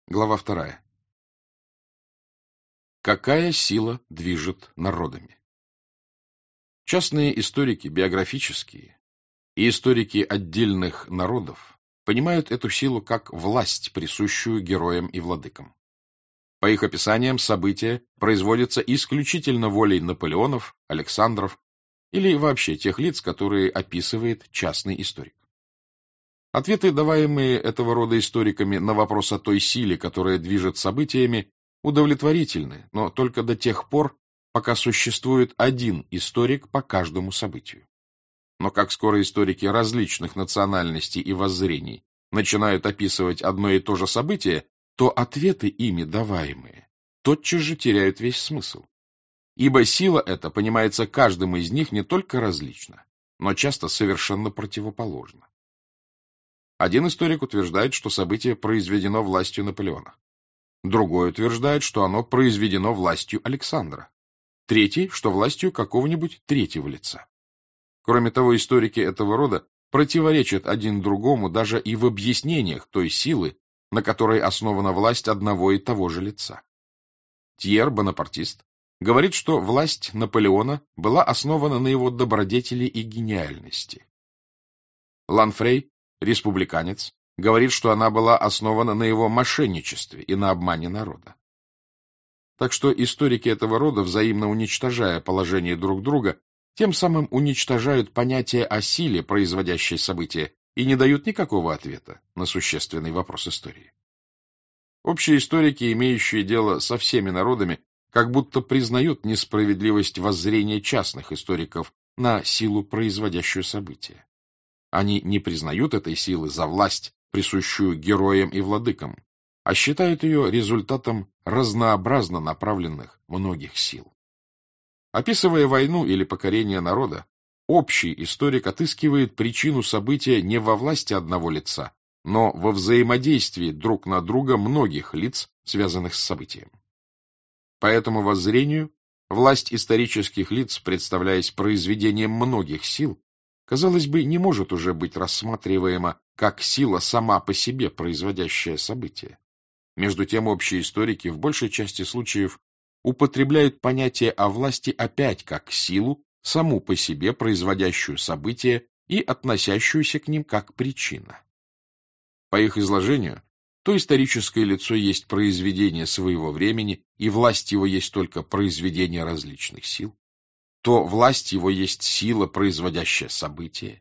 Глава 2. Какая сила движет народами? Частные историки биографические и историки отдельных народов понимают эту силу как власть, присущую героям и владыкам. По их описаниям, события производятся исключительно волей Наполеонов, Александров или вообще тех лиц, которые описывает частный историк. Ответы, даваемые этого рода историками на вопрос о той силе, которая движет событиями, удовлетворительны, но только до тех пор, пока существует один историк по каждому событию. Но как скоро историки различных национальностей и воззрений начинают описывать одно и то же событие, то ответы ими даваемые тотчас же теряют весь смысл. Ибо сила эта понимается каждым из них не только различно, но часто совершенно противоположно. Один историк утверждает, что событие произведено властью Наполеона. Другой утверждает, что оно произведено властью Александра. Третий, что властью какого-нибудь третьего лица. Кроме того, историки этого рода противоречат один другому даже и в объяснениях той силы, на которой основана власть одного и того же лица. Тьер, бонапартист, говорит, что власть Наполеона была основана на его добродетели и гениальности. Ланфрей, республиканец, говорит, что она была основана на его мошенничестве и на обмане народа. Так что историки этого рода, взаимно уничтожая положение друг друга, тем самым уничтожают понятие о силе, производящей события, и не дают никакого ответа на существенный вопрос истории. Общие историки, имеющие дело со всеми народами, как будто признают несправедливость воззрения частных историков на силу, производящую события. Они не признают этой силы за власть, присущую героям и владыкам, а считают ее результатом разнообразно направленных многих сил. Описывая войну или покорение народа, общий историк отыскивает причину события не во власти одного лица, но во взаимодействии друг на друга многих лиц, связанных с событием. По этому воззрению, власть исторических лиц, представляясь произведением многих сил, казалось бы, не может уже быть рассматриваема как сила сама по себе, производящая события. Между тем, общие историки в большей части случаев употребляют понятие о власти опять как силу, саму по себе производящую события и относящуюся к ним как причина. По их изложению, то историческое лицо есть произведение своего времени, и власть его есть только произведение различных сил, то власть его есть сила, производящая события.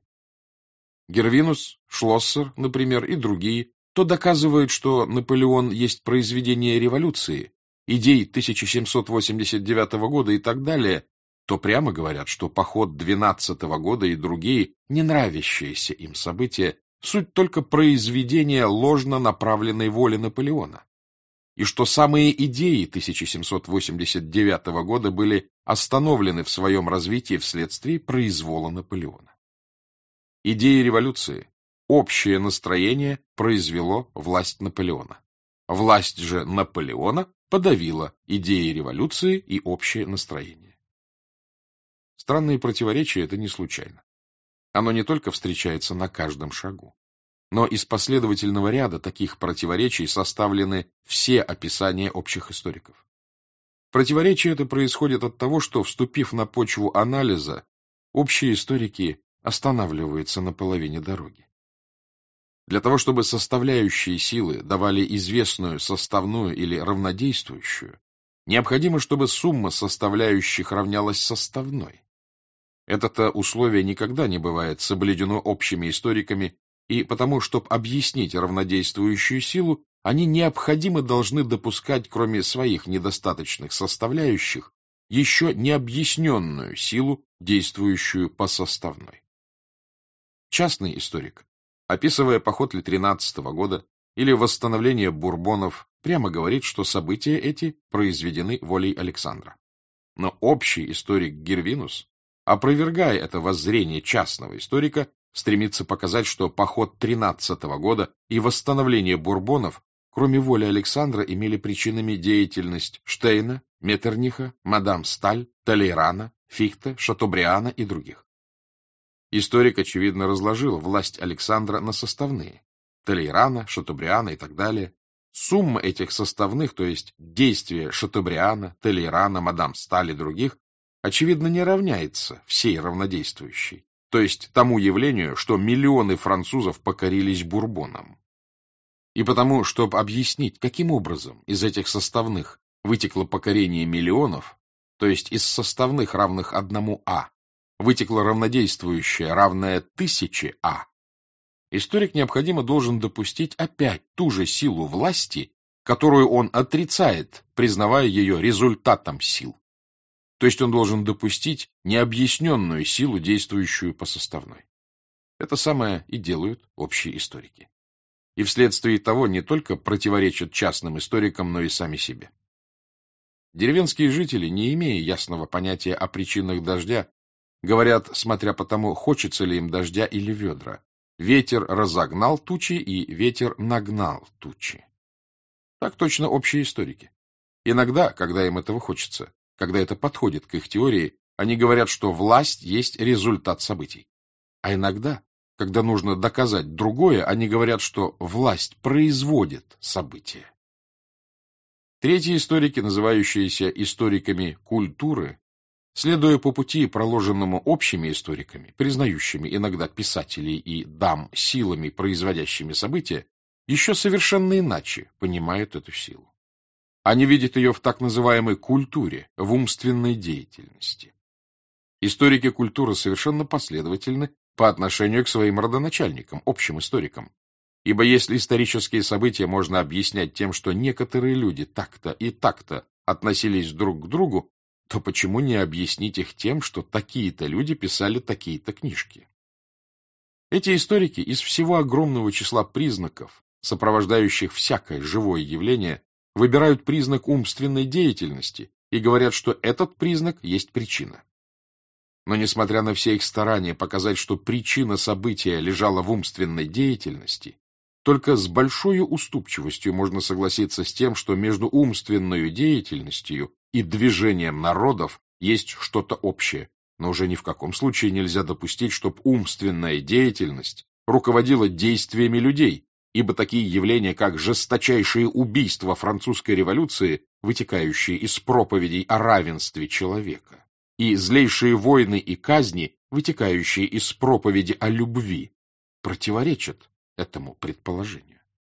Гервинус, Шлоссер, например, и другие, то доказывают, что Наполеон есть произведение революции, идей 1789 года и так далее, то прямо говорят, что поход 12 года и другие, не нравящиеся им события, суть только произведения ложно направленной воли Наполеона, и что самые идеи 1789 года были остановлены в своем развитии вследствие произвола Наполеона. Идеи революции, общее настроение произвело власть Наполеона. Власть же Наполеона подавила идеи революции и общее настроение. Странные противоречия — это не случайно. Оно не только встречается на каждом шагу, но из последовательного ряда таких противоречий составлены все описания общих историков. Противоречие это происходит от того, что, вступив на почву анализа, общие историки останавливаются на половине дороги. Для того, чтобы составляющие силы давали известную составную или равнодействующую, необходимо, чтобы сумма составляющих равнялась составной. Это-то условие никогда не бывает соблюдено общими историками, и потому, чтобы объяснить равнодействующую силу, они необходимо должны допускать, кроме своих недостаточных составляющих, еще необъясненную силу, действующую по составной. Частный историк, описывая поход Ли-13 года или восстановление Бурбонов, прямо говорит, что события эти произведены волей Александра. Но общий историк Гервинус, опровергая это воззрение частного историка, стремится показать, что поход 13 года и восстановление Бурбонов, кроме воли Александра, имели причинами деятельность Штейна, Меттерниха, мадам Сталь, Толейрана, Фихте, Шатобриана и других. Историк, очевидно, разложил власть Александра на составные — Толейрана, Шатобриана и так далее, сумма этих составных, то есть действия Шатобриана, Толейрана, мадам Сталь и других, очевидно, не равняется всей равнодействующей, то есть тому явлению, что миллионы французов покорились Бурбонам. И потому, чтобы объяснить, каким образом из этих составных вытекло покорение миллионов, то есть из составных, равных 1 вытекло равнодействующее, равное 1000 историк необходимо должен допустить опять ту же силу власти, которую он отрицает, признавая ее результатом сил. То есть он должен допустить необъясненную силу, действующую по составной. Это самое и делают общие историки. И вследствие того не только противоречат частным историкам, но и сами себе. Деревенские жители, не имея ясного понятия о причинах дождя, говорят, смотря по тому, хочется ли им дождя или ведра. Ветер разогнал тучи и ветер нагнал тучи. Так точно общие историки. Иногда, когда им этого хочется, когда это подходит к их теории, они говорят, что власть есть результат событий. А иногда, когда нужно доказать другое, они говорят, что власть производит события. Третьи историки, называющиеся историками культуры, следуя по пути, проложенному общими историками, признающими иногда писателей и дам силами, производящими события, еще совершенно иначе понимают эту силу. Они видят ее в так называемой культуре, в умственной деятельности. Историки культуры совершенно последовательны по отношению к своим родоначальникам, общим историкам. Ибо если исторические события можно объяснять тем, что некоторые люди так-то и так-то относились друг к другу, то почему не объяснить их тем, что такие-то люди писали такие-то книжки? Эти историки из всего огромного числа признаков, сопровождающих всякое живое явление, выбирают признак умственной деятельности и говорят, что этот признак есть причина. Но, несмотря на все их старания показать, что причина события лежала в умственной деятельности, только с большой уступчивостью можно согласиться с тем, что между умственной деятельностью и движением народов есть что-то общее, но уже ни в каком случае нельзя допустить, чтобы умственная деятельность руководила действиями людей, ибо такие явления, как жесточайшие убийства французской революции, вытекающие из проповедей о равенстве человека, и злейшие войны и казни, вытекающие из проповеди о любви, противоречат этому предположению.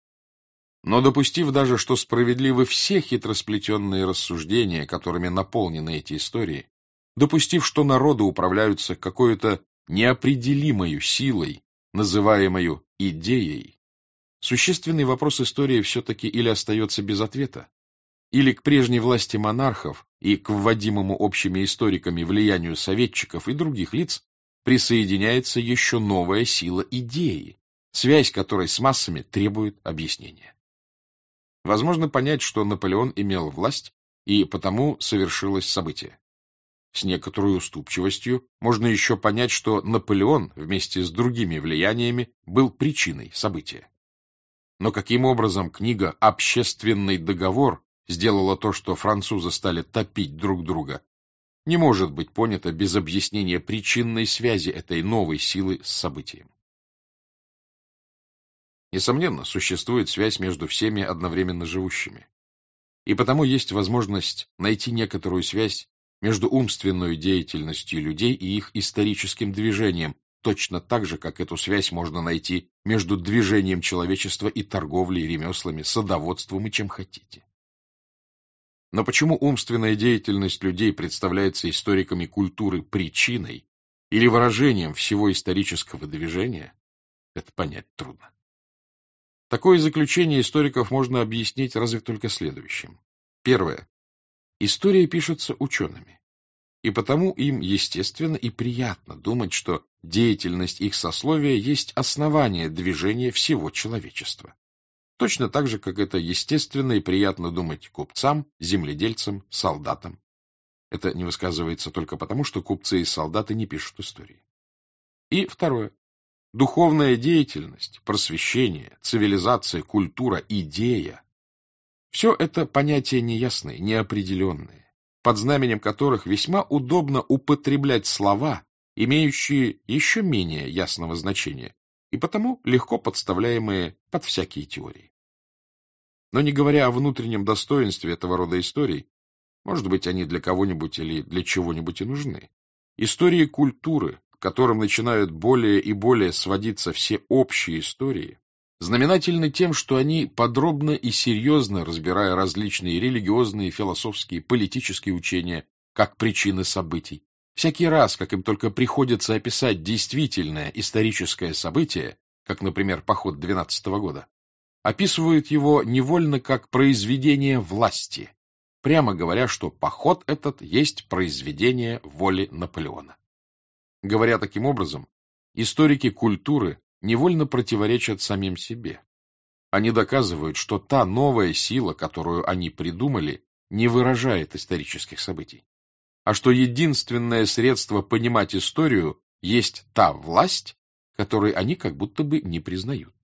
Но допустив даже, что справедливы все хитросплетенные рассуждения, которыми наполнены эти истории, допустив, что народы управляются какой-то неопределимой силой, называемой идеей, существенный вопрос истории все-таки или остается без ответа, или к прежней власти монархов и к вводимому общими историками влиянию советчиков и других лиц присоединяется еще новая сила идеи, связь которой с массами требует объяснения. Возможно понять, что Наполеон имел власть, и потому совершилось событие. С некоторой уступчивостью можно еще понять, что Наполеон вместе с другими влияниями был причиной события. Но каким образом книга «Общественный договор» сделала то, что французы стали топить друг друга, не может быть понято без объяснения причинной связи этой новой силы с событием. Несомненно, существует связь между всеми одновременно живущими. И потому есть возможность найти некоторую связь между умственной деятельностью людей и их историческим движением, точно так же, как эту связь можно найти между движением человечества и торговлей, ремеслами, садоводством и чем хотите. Но почему умственная деятельность людей представляется историками культуры причиной или выражением всего исторического движения, это понять трудно. Такое заключение историков можно объяснить разве только следующим. Первое. История пишется учеными, и потому им естественно и приятно думать, что деятельность их сословия есть основание движения всего человечества. Точно так же, как это естественно и приятно думать купцам, земледельцам, солдатам. Это не высказывается только потому, что купцы и солдаты не пишут истории. И второе. Духовная деятельность, просвещение, цивилизация, культура, идея – все это понятия неясные, неопределенные, под знаменем которых весьма удобно употреблять слова, имеющие еще менее ясного значения, и потому легко подставляемые под всякие теории. Но не говоря о внутреннем достоинстве этого рода историй, может быть, они для кого-нибудь или для чего-нибудь и нужны, истории культуры, к которым начинают более и более сводиться все общие истории, знаменательны тем, что они, подробно и серьезно разбирая различные религиозные, философские, политические учения как причины событий, всякий раз, как им только приходится описать действительное историческое событие, как, например, поход 12-го года, описывают его невольно как произведение власти, прямо говоря, что поход этот есть произведение воли Наполеона. Говоря таким образом, историки культуры невольно противоречат самим себе. Они доказывают, что та новая сила, которую они придумали, не выражает исторических событий, а что единственное средство понимать историю есть та власть, которой они как будто бы не признают.